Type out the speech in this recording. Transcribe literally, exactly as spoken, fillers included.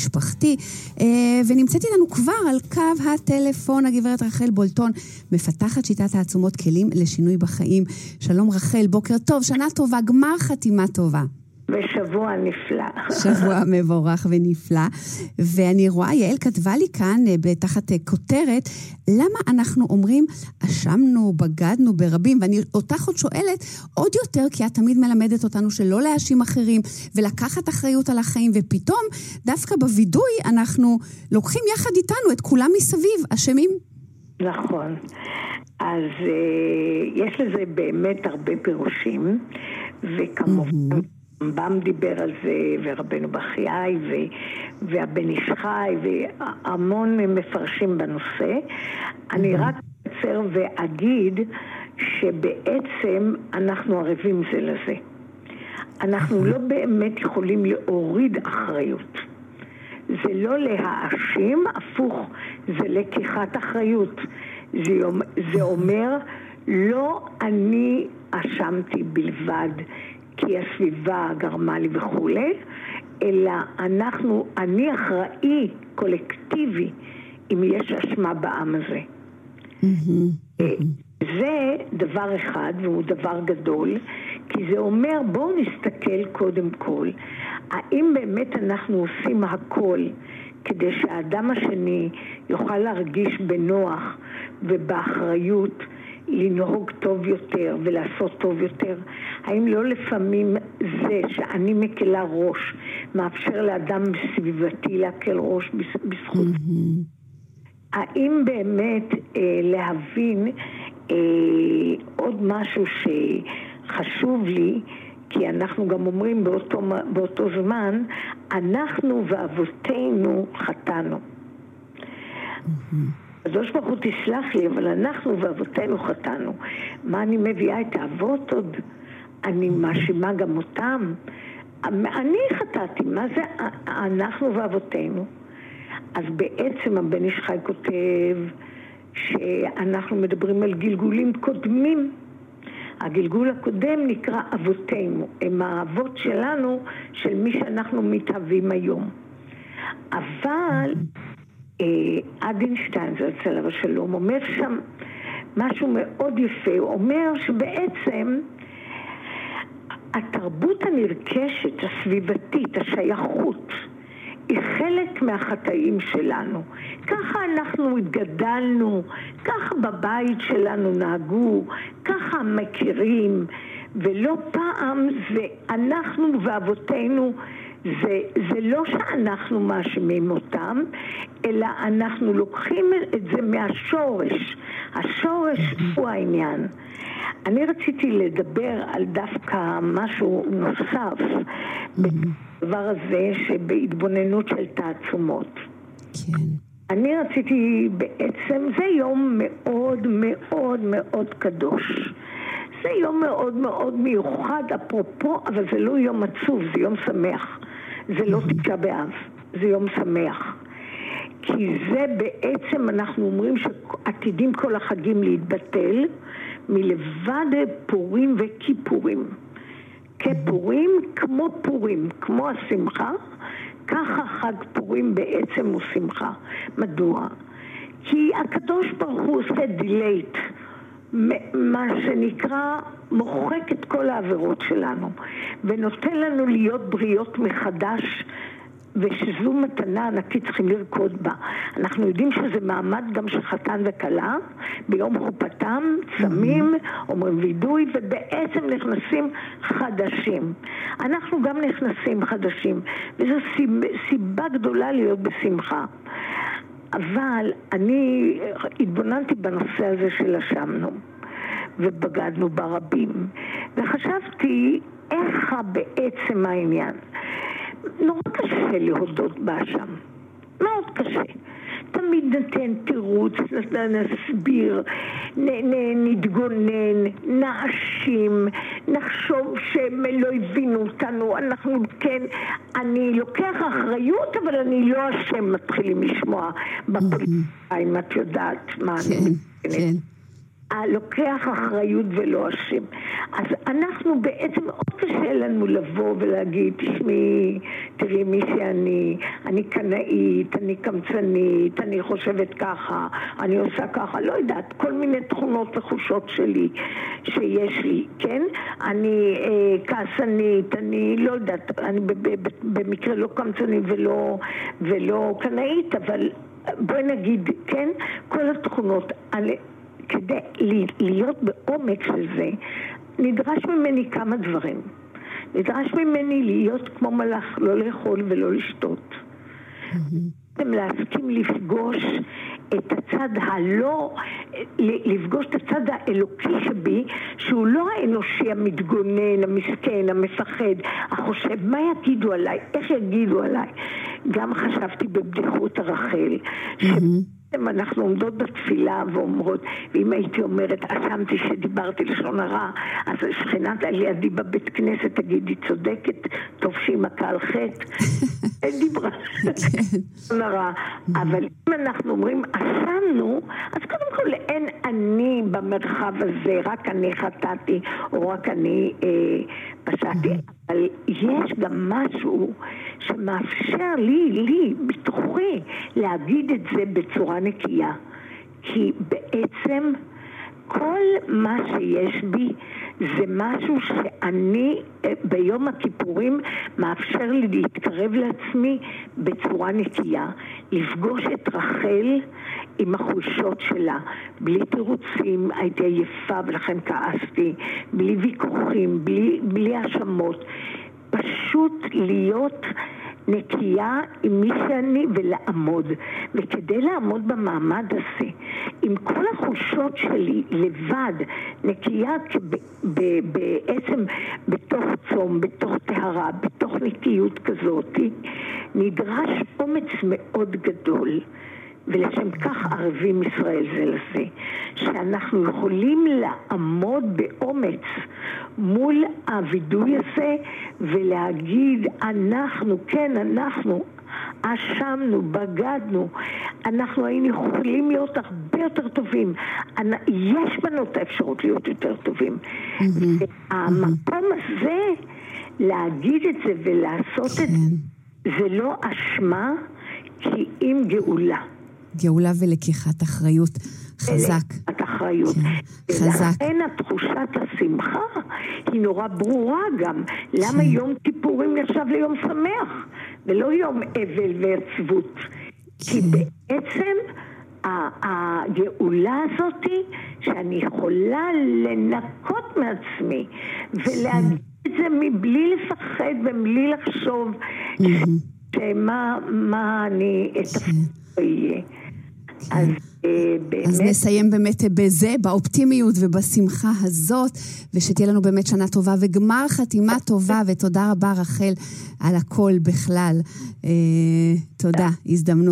המשפחתי, ונמצאת איתנו כבר על קו הטלפון הגברת רחל בולטון, מפתחת שיטת העצומות כלים לשינוי בחיים. שלום רחל, בוקר טוב, שנה טובה, גמר חתימה טובה. ושבוע נפלא. שבוע מבורך ונפלא. ואני רואה, יעל כתבה לי כאן בתחת כותרת, למה אנחנו אומרים, אשמנו, בגדנו ברבים, ואני אותך עוד שואלת עוד יותר, כי את תמיד מלמדת אותנו שלא להאשים אחרים, ולקחת אחריות על החיים, ופתאום דווקא בווידוי אנחנו לוקחים יחד איתנו את כולם מסביב, אשמים. נכון. אז uh, יש לזה באמת הרבה פירושים, וכמובן, רמב"ם דיבר על זה, ורבנו בחיי, ו- והבן איש חי, והמון מפרשים בנושא. אני רק אצר ואגיד שבעצם אנחנו ערבים זה לזה. אנחנו לא באמת יכולים להוריד אחריות. זה לא להאשים, הפוך, זה לקיחת אחריות. זה, זה אומר, לא אני אשמתי בלבד, כי הסביבה גרמה לי וכו', אלא אנחנו, אני אחראי קולקטיבי אם יש אשמה בעם הזה. זה דבר אחד והוא דבר גדול, כי זה אומר בואו נסתכל קודם כל, האם באמת אנחנו עושים הכל כדי שהאדם השני יוכל להרגיש בנוח ובאחריות לנהוג טוב יותר ולעשות טוב יותר? האם לא לפעמים זה שאני מקלה ראש מאפשר לאדם סביבתי להקל ראש בזכות? האם באמת אה, להבין אה, עוד משהו שחשוב לי, כי אנחנו גם אומרים באותו, באותו זמן, אנחנו ואבותינו חטאנו. הקדוש ברוך הוא תסלח לי, אבל אנחנו ואבותינו חטאנו. מה אני מביאה את האבות עוד? אני מאשימה גם אותם. אני חטאתי, מה זה אנחנו ואבותינו? אז בעצם הבן איש חי כותב שאנחנו מדברים על גלגולים קודמים. הגלגול הקודם נקרא אבותינו, הם האבות שלנו, של מי שאנחנו מתהווים היום. אבל אדינשטיין, זה אצל אבא שלום, אומר שם משהו מאוד יפה. הוא אומר שבעצם התרבות הנרכשת, הסביבתית, השייכות, היא חלק מהחטאים שלנו. ככה אנחנו התגדלנו, ככה בבית שלנו נהגו, ככה מכירים, ולא פעם זה אנחנו ואבותינו, זה, זה לא שאנחנו מאשימים אותם, אלא אנחנו לוקחים את זה מהשורש. השורש הוא העניין. אני רציתי לדבר על דווקא משהו נוסף, בדבר הזה שבהתבוננות של תעצומות. כן. אני רציתי בעצם, זה יום מאוד מאוד מאוד קדוש. זה יום מאוד מאוד מיוחד, אפרופו, אבל זה לא יום עצוב, זה יום שמח. זה לא תשעה באב, זה יום שמח. כי זה בעצם, אנחנו אומרים שעתידים כל החגים להתבטל, מלבד פורים וכיפורים. כפורים כמו פורים, כמו השמחה, ככה חג פורים בעצם הוא שמחה. מדוע? כי הקדוש ברוך הוא עושה דילייט, מה שנקרא מוחק את כל העבירות שלנו, ונותן לנו להיות בריאות מחדש, ושזו מתנה ענקית צריכים לרקוד בה. אנחנו יודעים שזה מעמד גם של חתן וכלה, ביום חופתם, צמים, אומרים וידוי, ובעצם נכנסים חדשים. אנחנו גם נכנסים חדשים, וזו סיבה, סיבה גדולה להיות בשמחה. אבל אני התבוננתי בנושא הזה של אשמנו, ובגדנו ברבים, וחשבתי איך בעצם העניין. נורא קשה להודות באשם, מאוד קשה. תמיד נתן תירוץ, נסביר, נ, נ, נתגונן, נאשים, נחשוב שהם לא הבינו אותנו, אנחנו כן, אני לוקח אחריות, אבל אני לא אשם, מתחילים לשמוע בפוליטיקאים, את יודעת מה אני מתכוונת. לוקח אחריות ולא אשם. אז אנחנו בעצם מאוד קשה לנו לבוא ולהגיד, תשמעי, תראי מי שאני, אני קנאית, אני קמצנית, אני חושבת ככה, אני עושה ככה, לא יודעת, כל מיני תכונות וחושות שלי שיש לי, כן? אני אה, כעסנית, אני לא יודעת, אני במקרה לא קמצנית ולא, ולא קנאית, אבל בואי נגיד, כן? כל התכונות, אני, כדי להיות בעומק של זה, נדרש ממני כמה דברים. נדרש ממני להיות כמו מלאך, לא לאכול ולא לשתות. Mm-hmm. להסכים לפגוש את הצד הלא, לפגוש את הצד האלוקי שבי, שהוא לא האנושי המתגונן, המסכן, המפחד, החושב, מה יגידו עליי, איך יגידו עליי. גם חשבתי בבדיחות הרחל, שבעצם אנחנו עומדות בתפילה ואומרות, ואם הייתי אומרת, אשמתי שדיברתי לשון הרע, אז שכנת על ידי בבית כנסת תגיד, היא צודקת, טוב שהיא מכה על חטא. דיברה לשון הרע. אבל אם אנחנו אומרים, אשמנו, אז קודם כל אין אני במרחב הזה, רק אני חטאתי, או רק אני פשעתי. אבל יש גם משהו שמאפשר לי, לי, בתוכי, להגיד את זה בצורה נקייה. כי בעצם כל מה שיש בי זה משהו שאני ביום הכיפורים מאפשר לי להתקרב לעצמי בצורה נקייה, לפגוש את רחל עם החולשות שלה, בלי תירוצים, הייתי עייפה ולכן כעסתי, בלי ויכוחים, בלי, בלי האשמות, פשוט להיות נקייה עם מי שאני ולעמוד. וכדי לעמוד במעמד הזה, עם כל החושות שלי לבד, נקייה בעצם בתוך צום, בתוך טהרה, בתוך נקיות כזאת, נדרש אומץ מאוד גדול. ולשם כך ערבים ישראל זה לזה, שאנחנו יכולים לעמוד באומץ מול הווידוי הזה ולהגיד, אנחנו, כן, אנחנו אשמנו, בגדנו, אנחנו היינו יכולים להיות הרבה יותר טובים, יש בנו את האפשרות להיות יותר טובים. והמקום הזה, להגיד את זה ולעשות את זה, זה לא אשמה, כי אם גאולה. גאולה ולקיחת אחריות חזק. לקיחת אחריות. כן, חזק. ולכן התחושת השמחה היא נורא ברורה גם. למה יום כיפורים נחשב ליום שמח, ולא יום אבל ועצבות? כי בעצם הגאולה הזאת שאני יכולה לנקות מעצמי, ולהגיד את זה מבלי לפחד ומבלי לחשוב שמה מה אני אתפקיד. אז, באמת... אז נסיים באמת בזה, באופטימיות ובשמחה הזאת, ושתהיה לנו באמת שנה טובה וגמר חתימה טובה, ותודה רבה רחל על הכל בכלל. תודה, הזדמנות.